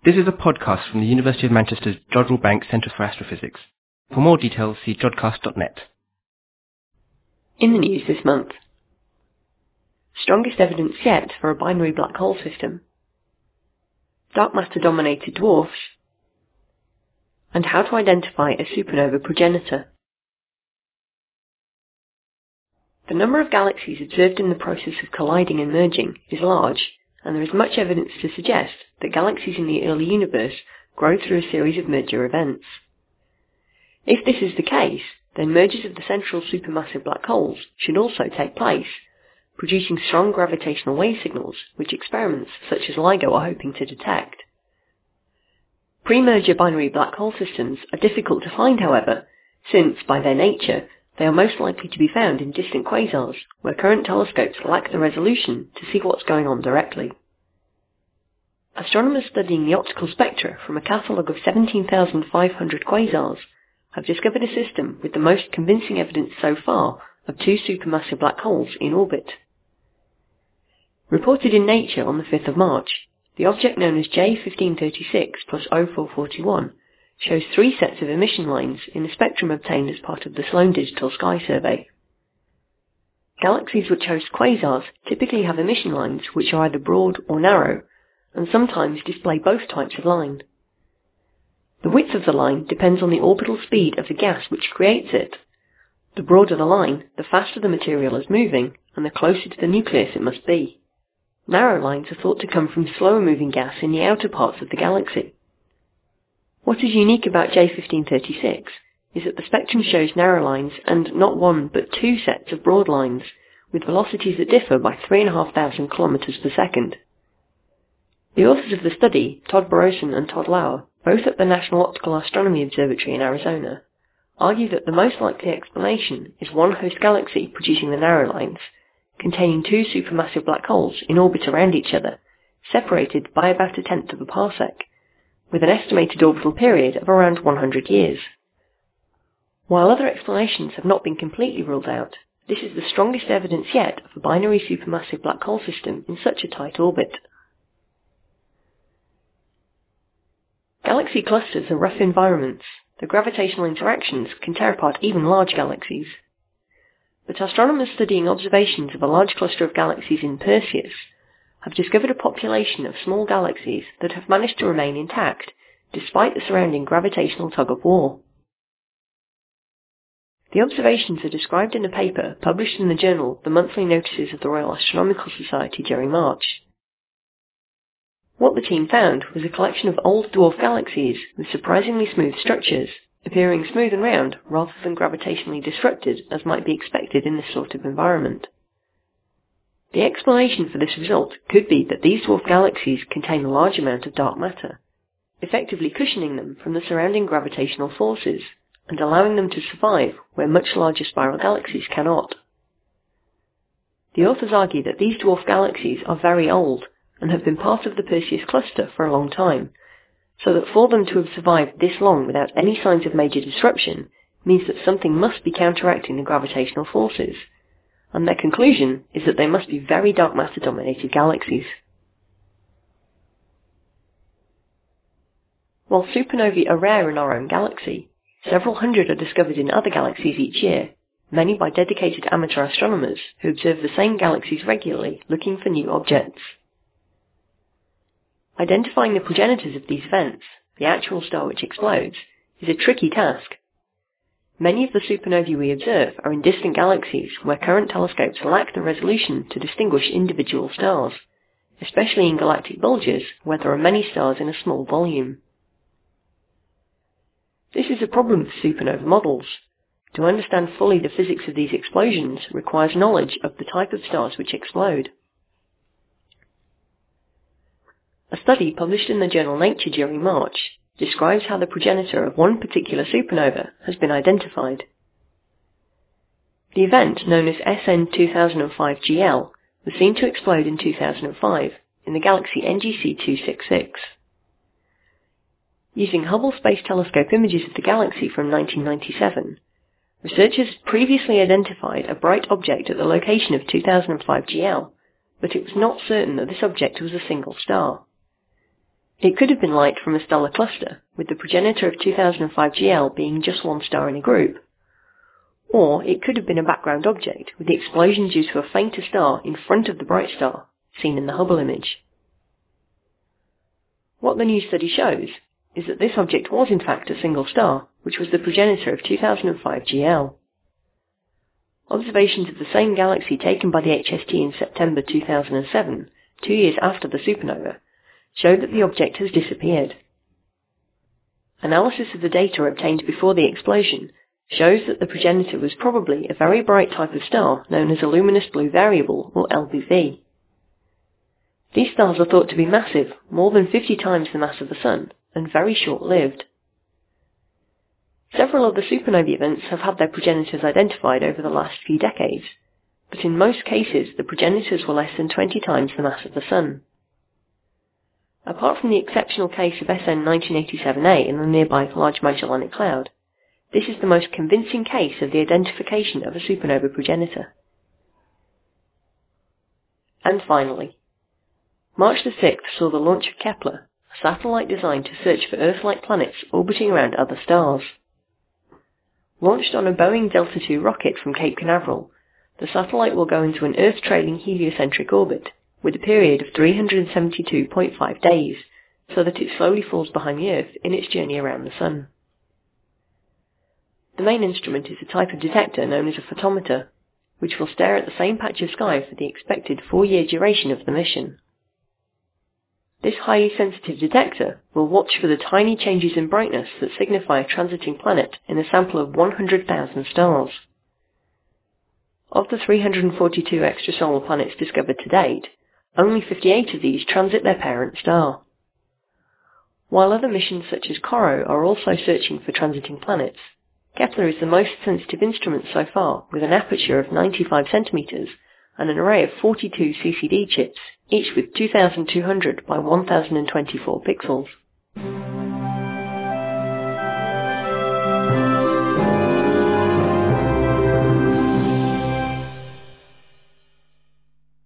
This is a podcast from the University of Manchester's Jodrell Bank Centre for Astrophysics. For more details, see jodcast.net. In the news this month, strongest evidence yet for a binary black hole system, dark matter-dominated dwarfs, and how to identify a supernova progenitor. The number of galaxies observed in the process of colliding and merging is large, and there is much evidence to suggest that galaxies in the early universe grow through a series of merger events. If this is the case, then mergers of the central supermassive black holes should also take place, producing strong gravitational wave signals which experiments such as LIGO are hoping to detect. Pre-merger binary black hole systems are difficult to find, however, since, by their nature, they are most likely to be found in distant quasars, where current telescopes lack the resolution to see what's going on directly. Astronomers studying the optical spectra from a catalogue of 17,500 quasars have discovered a system with the most convincing evidence so far of two supermassive black holes in orbit. Reported in Nature on the 5th of March, the object known as J1536 plus 0441 shows three sets of emission lines in the spectrum obtained as part of the Sloan Digital Sky Survey. Galaxies which host quasars typically have emission lines which are either broad or narrow, and sometimes display both types of line. The width of the line depends on the orbital speed of the gas which creates it. The broader the line, the faster the material is moving, and the closer to the nucleus it must be. Narrow lines are thought to come from slower moving gas in the outer parts of the galaxy. What is unique about J1536 is that the spectrum shows narrow lines and not one but two sets of broad lines, with velocities that differ by 3,500 kilometers per second. The authors of the study, Todd Burowson and Todd Lauer, both at the National Optical Astronomy Observatory in Arizona, argue that the most likely explanation is one host galaxy producing the narrow lines, containing two supermassive black holes in orbit around each other, separated by about 1/10 of a parsec, with an estimated orbital period of around 100 years. While other explanations have not been completely ruled out, this is the strongest evidence yet of a binary supermassive black hole system in such a tight orbit. Galaxy clusters are rough environments. The gravitational interactions can tear apart even large galaxies. But astronomers studying observations of a large cluster of galaxies in Perseus have discovered a population of small galaxies that have managed to remain intact despite the surrounding gravitational tug-of-war. The observations are described in a paper published in the journal The Monthly Notices of the Royal Astronomical Society during March. What the team found was a collection of old dwarf galaxies with surprisingly smooth structures, appearing smooth and round rather than gravitationally disrupted as might be expected in this sort of environment. The explanation for this result could be that these dwarf galaxies contain a large amount of dark matter, effectively cushioning them from the surrounding gravitational forces and allowing them to survive where much larger spiral galaxies cannot. The authors argue that these dwarf galaxies are very old and have been part of the Perseus cluster for a long time, so that for them to have survived this long without any signs of major disruption means that something must be counteracting the gravitational forces, and their conclusion is that they must be very dark matter-dominated galaxies. While supernovae are rare in our own galaxy, several hundred are discovered in other galaxies each year, many by dedicated amateur astronomers who observe the same galaxies regularly looking for new objects. Identifying the progenitors of these events, the actual star which explodes, is a tricky task. Many of the supernovae we observe are in distant galaxies where current telescopes lack the resolution to distinguish individual stars, especially in galactic bulges where there are many stars in a small volume. This is a problem for supernova models. To understand fully the physics of these explosions requires knowledge of the type of stars which explode. A study published in the journal Nature during March describes how the progenitor of one particular supernova has been identified. The event, known as SN 2005GL, was seen to explode in 2005 in the galaxy NGC 266. Using Hubble Space Telescope images of the galaxy from 1997, researchers had previously identified a bright object at the location of 2005GL, but it was not certain that this object was a single star. It could have been light from a stellar cluster, with the progenitor of 2005 GL being just one star in a group. Or it could have been a background object, with the explosion due to a fainter star in front of the bright star, seen in the Hubble image. What the new study shows is that this object was in fact a single star, which was the progenitor of 2005 GL. Observations of the same galaxy taken by the HST in September 2007, 2 years after the supernova, show that the object has disappeared. Analysis of the data obtained before the explosion shows that the progenitor was probably a very bright type of star known as a luminous blue variable, or LBV. These stars are thought to be massive, more than 50 times the mass of the Sun, and very short-lived. Several of the supernovae events have had their progenitors identified over the last few decades, but in most cases the progenitors were less than 20 times the mass of the Sun. Apart from the exceptional case of SN 1987A in the nearby Large Magellanic Cloud, this is the most convincing case of the identification of a supernova progenitor. And finally, March the 6th saw the launch of Kepler, a satellite designed to search for Earth-like planets orbiting around other stars. Launched on a Boeing Delta II rocket from Cape Canaveral, the satellite will go into an Earth-trailing heliocentric orbit, with a period of 372.5 days, so that it slowly falls behind the Earth in its journey around the Sun. The main instrument is a type of detector known as a photometer, which will stare at the same patch of sky for the expected 4-year duration of the mission. This highly sensitive detector will watch for the tiny changes in brightness that signify a transiting planet in a sample of 100,000 stars. Of the 342 extrasolar planets discovered to date, only 58 of these transit their parent star. While other missions such as COROT are also searching for transiting planets, Kepler is the most sensitive instrument so far, with an aperture of 95 centimeters and an array of 42 CCD chips, each with 2200 by 1024 pixels.